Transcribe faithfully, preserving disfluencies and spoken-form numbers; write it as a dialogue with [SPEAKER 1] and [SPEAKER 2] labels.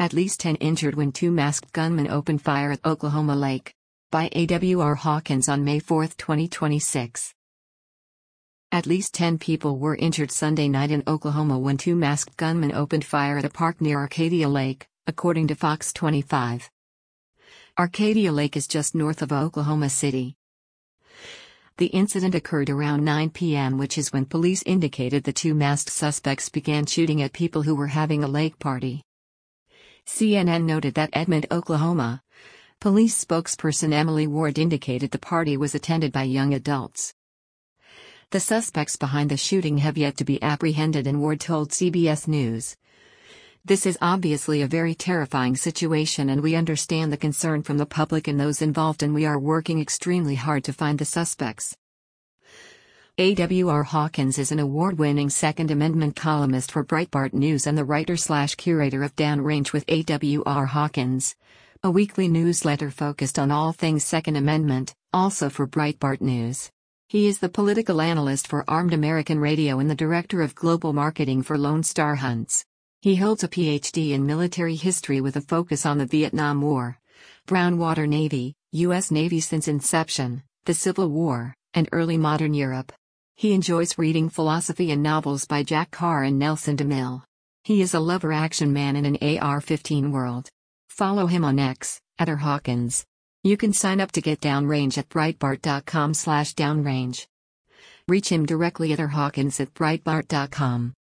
[SPEAKER 1] At least ten injured when two masked gunmen opened fire at Oklahoma Lake. By A W R Hawkins on May fourth, twenty twenty-six. At least ten people were injured Sunday night in Oklahoma when two masked gunmen opened fire at a park near Arcadia Lake, according to Fox twenty-five. Arcadia Lake is just north of Oklahoma City. The incident occurred around nine p m, which is when police indicated the two masked suspects began shooting at people who were having a lake party. C N N noted that Edmond, Oklahoma, police spokesperson Emily Ward indicated the party was attended by young adults. The suspects behind the shooting have yet to be apprehended, and Ward told C B S News. This is obviously a very terrifying situation, and we understand the concern from the public and those involved, and we are working extremely hard to find the suspects. A W R Hawkins is an award-winning Second Amendment columnist for Breitbart News and the writer-slash-curator of Downrange with A W R Hawkins, a weekly newsletter focused on all things Second Amendment, also for Breitbart News. He is the political analyst for Armed American Radio and the director of global marketing for Lone Star Hunts. He holds a P H D in military history with a focus on the Vietnam War, Brown Water Navy, U S Navy since inception, the Civil War, and early modern Europe. He enjoys reading philosophy and novels by Jack Carr and Nelson DeMille. He is a lover action man in an A R fifteen world. Follow him on X, at R Hawkins. You can sign up to get Downrange at breitbart dot com slash downrange. Reach him directly at R Hawkins at breitbart dot com.